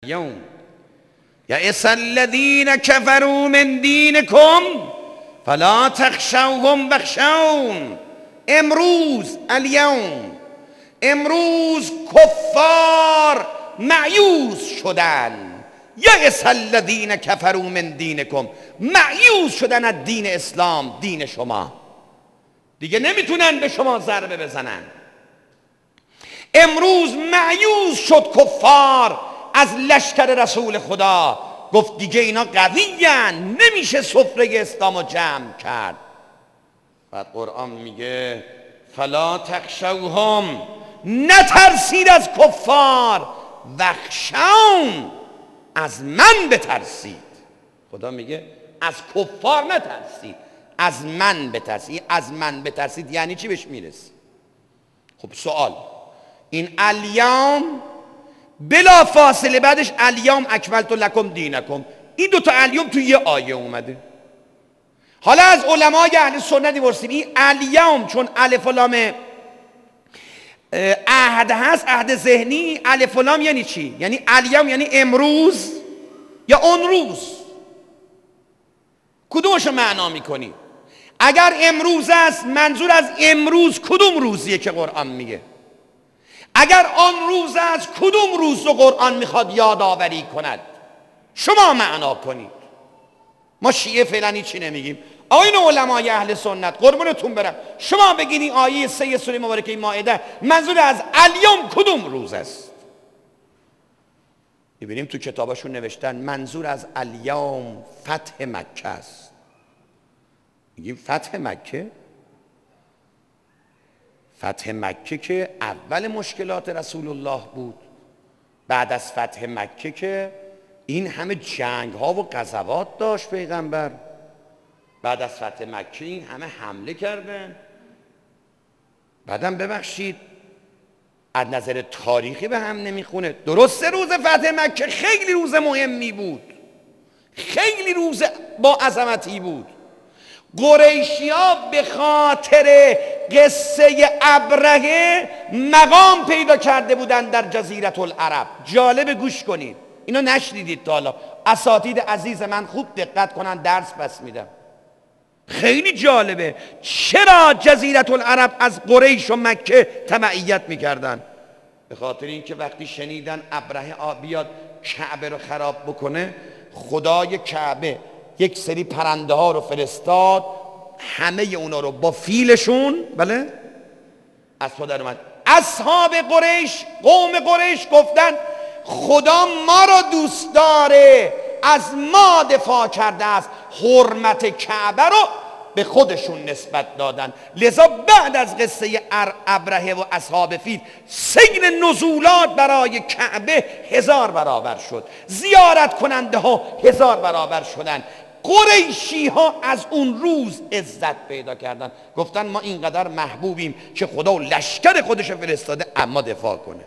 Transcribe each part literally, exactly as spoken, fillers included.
یوم یئس الذین کفروا من دینکم فلا تخشوهم واخشون. امروز الیوم امروز کفار مایوس شدن. یئس الذین کفروا من دینکم، مایوس شدن از دین اسلام، دین شما. دیگه نمیتونن به شما ضربه بزنن. امروز مایوس شد کفار از لشکر رسول خدا، گفت دیگه اینا قویین، نمیشه سفره اسلامو جمع کرد. بعد قرآن میگه فلا تخشوهم، نترسید از کفار، واخشون، از من بترسید. خدا میگه از کفار نترسید، از من بترسید. از من بترسید یعنی چی؟ بهش میرسید. خب سوال، این الیوم بلا فاصله بعدش الیوم اکملت لکم دینکم، این دوتا الیوم تو یه آیه اومده. حالا از علمای اهل سنت می‌پرسیم این الیوم چون الف و لام عهد هست، عهد ذهنی، الف و لام یعنی چی؟ یعنی الیوم یعنی امروز یا اون روز؟ کدومشو معنا میکنی؟ اگر امروز است منظور از امروز کدوم روزیه که قرآن میگه؟ اگر آن روز است کدوم روز رو قرآن میخواد یادآوری کند؟ شما معنا کنید. ما شیعه فعلا چی نمیگیم. آیین علمای اهل سنت قربونتون برم، شما بگید این آیه سه سوره مبارکه مائده منظور از الیوم کدوم روز است؟ ببینیم تو کتاباشون نوشتن منظور از الیوم فتح مکه است. میگیم فتح مکه؟ فتح مکه که اول مشکلات رسول الله بود، بعد از فتح مکه که این همه جنگ ها و غزوات داشت پیغمبر، بعد از فتح مکه این همه حمله کردن. بعدم ببخشید از نظر تاریخی به هم نمیخونه. درسته روز فتح مکه خیلی روز مهمی بود، خیلی روز با عظمتی بود. قریشی ها به خاطر قصه ابرهه مقام پیدا کرده بودن در جزیره العرب. جالب، گوش کنید، اینو نشنیدید تا حالا. اساتید عزیز من خوب دقت کنن، درس پس میدم. خیلی جالبه چرا جزیره العرب از قریش و مکه تبعیت میکردن. به خاطر اینکه وقتی شنیدن ابرهه بیاد کعبه رو خراب بکنه، خدای کعبه یک سری پرنده ها رو فرستاد، همه اونا رو با فیلشون، بله، از پا در اومد. اصحاب قریش، قوم قریش گفتن خدا ما رو دوست داره، از ما دفاع کرده است، حرمت کعبه رو به خودشون نسبت دادن. لذا بعد از قصه ابرهه و اصحاب فیل سیل نزولات برای کعبه هزار برابر شد، زیارت کننده ها هزار برابر شدن. قریشی ها از اون روز عزت پیدا کردن، گفتن ما اینقدر محبوبیم که خدا و لشکر خودش فرستاده اما دفاع کنه.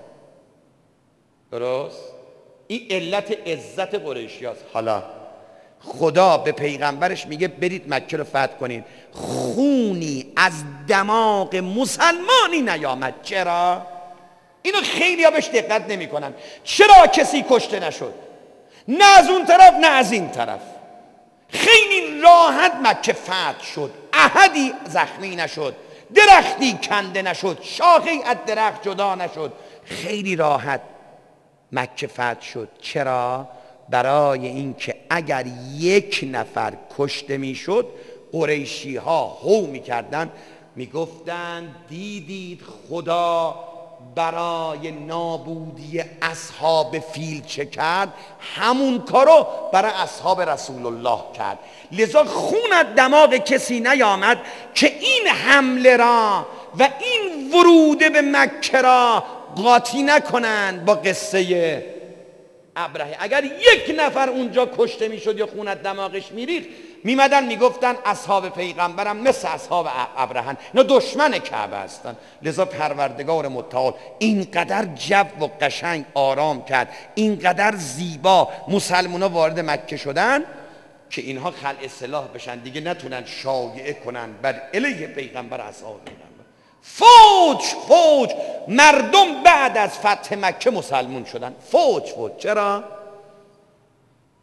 درست؟ این علت عزت قریشی هاست. حالا خدا به پیغمبرش میگه برید مکه رو فتح کنید، خونی از دماغ مسلمانی نیامد. چرا؟ اینو خیلی ها بهش دقت نمی کنن. چرا کسی کشته نشد؟ نه از اون طرف نه از این طرف. خیلی راحت مکه فتح شد، احدی زخمی نشد، درختی کنده نشد، شاخه‌ای از درخت جدا نشد. خیلی راحت مکه فتح شد. چرا؟ برای اینکه اگر یک نفر کشته میشد قریشی ها هو میکردن، میگفتن دیدید خدا برای نابودی اصحاب فیل چه کرد، همون کارو برای اصحاب رسول الله کرد. لذا خون از دماغ کسی نیامد که این حمله را و این ورود به مکه را قاطی نکنند با قصه ابرهه. اگر یک نفر اونجا کشته میشد یا خون از دماغش میریخت، میمدن میگفتن اصحاب پیغمبرم مثل اصحاب ابرهن، اینا دشمن کعبه هستن. لذا پروردگار متعال اینقدر جو و قشنگ آرام کرد، اینقدر زیبا مسلمونا وارد مکه شدن که اینها خلع سلاح بشن، دیگه نتونن شایعه کنن بر علیه پیغمبر اصحاب پیغمبر. فوج فوج مردم بعد از فتح مکه مسلمون شدن، فوج فوج. چرا؟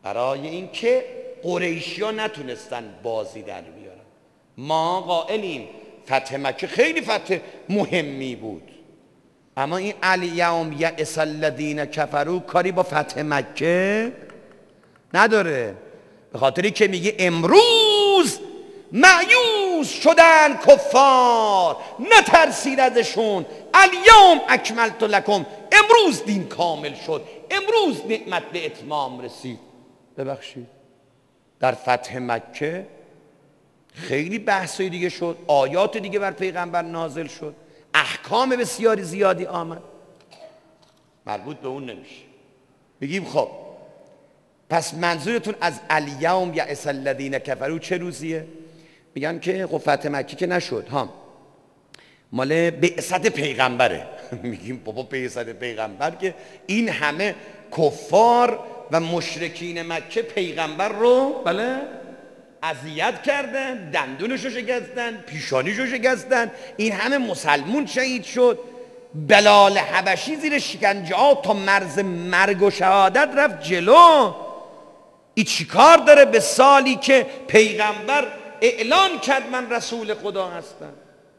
برای اینکه قریشی ها نتونستن بازی در بیارن. ما قائلیم فتح مکه خیلی فتح مهمی بود، اما این الیوم یئس الذین کفروا کاری با فتح مکه نداره، به خاطری که میگه امروز مایوس شدن کفار، نترسید ازشون، الیوم اکملت لکم، امروز دین کامل شد، امروز نعمت به اتمام رسید. ببخشید در فتح مکه خیلی بحثای دیگه شد، آیات دیگه بر پیغمبر نازل شد، احکام بسیاری زیادی آمد، مربوط به اون نمیشه. بگیم خب پس منظورتون از الیوم یئس الذین کفروا چه روزیه؟ میگن که خب فتح مکه که نشد ها، مال بعثت پیغمبره. میگیم بابا بعثت پیغمبر که این همه کفار و مشرکین مکه پیغمبر رو بله اذیت کردن، دندونشو شکستن، پیشانیشو شکستن، این همه مسلمون شهید شد، بلال حبشی زیر شکنجه ها تا مرز مرگ و شهادت رفت جلو. این چی کار داره به سالی که پیغمبر اعلان کرد من رسول خدا هستم؟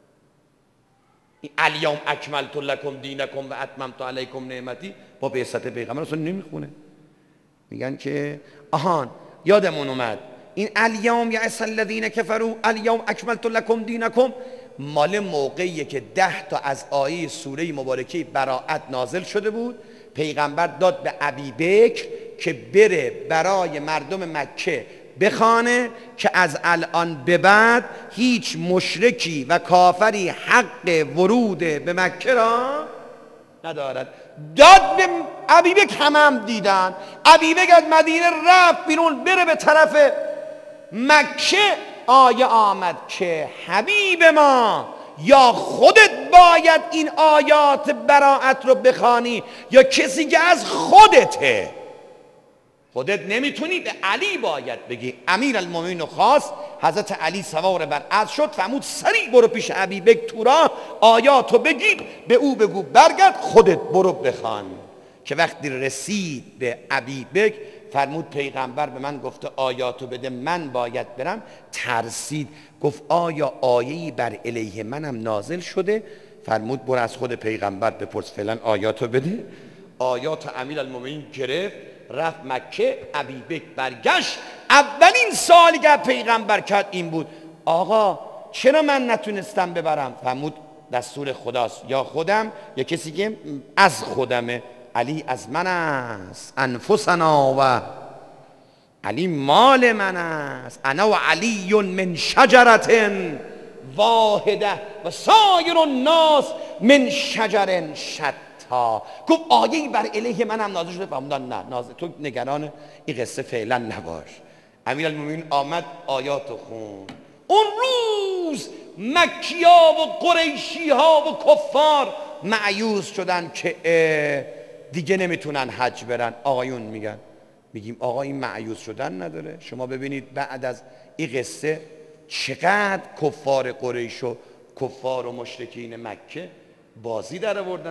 الیوم اکملت لکم دینکم و اتممت علیکم نعمتی با بعثت پیغمبر اصلا نمیخونه. میگن که آهان یادمون اومد این الیوم یئس الذین کفروا الیوم اکملت لکم دینکم مال موقعیه که ده تا از آیه سوره مبارکه براءت نازل شده بود، پیغمبر داد به ابی بکر که بره برای مردم مکه بخوانه که از الان به بعد هیچ مشرکی و کافری حق ورود به مکه را ندارد. داد به ابی بکر، هم هم دیدن. ابی بکر از مدینه رفت بیرون بره به طرف مکه، آیه آمد که حبیب ما یا خودت باید این آیات براءت رو بخوانی یا کسی که از خودته، خودت نمیتونی، به علی باید بگی. امیر المومنین رو خواست، حضرت علی سوار بر اسب شد، فرمود سریع برو پیش ابی بکر تو راه آیاتو بگیر، به او بگو برگرد خودت برو بخوان. که وقتی رسید به ابی بکر فرمود پیغمبر به من گفته آیاتو بده، من باید برم. ترسید، گفت آیا آیه‌ای بر علیه منم نازل شده؟ فرمود برو از خود پیغمبر بپرس، فعلا آیاتو بده. آیات امیر المومنین گرفت رفت مکه. ابی بکر برگشت، اولین سوالی که پیغمبر کرد این بود آقا چرا من نتونستم ببرم؟ فرمود دستور خداست، یا خودم یا کسی که از خودمه. علی از من است، انفسنا و علی مال من است، انا و علی من شجرت واحده و سایر الناس من شجر شتا. گفت آیه‌ای بر علیه منم نازل شده؟ فرمودن نه نازل، تو نگران این قصه فعلا نباش. امیرالمومنین آمد آیاتو خون. اون روز مکی‌ها و قریشی‌ها و کفار مایوس شدن که دیگه نمیتونن حج برن. آقایون میگن، میگیم آقا این مایوس شدن نداره. شما ببینید بعد از این قصه چقدر کفار قریش و کفار و مشرکین مکه بازی در آوردن.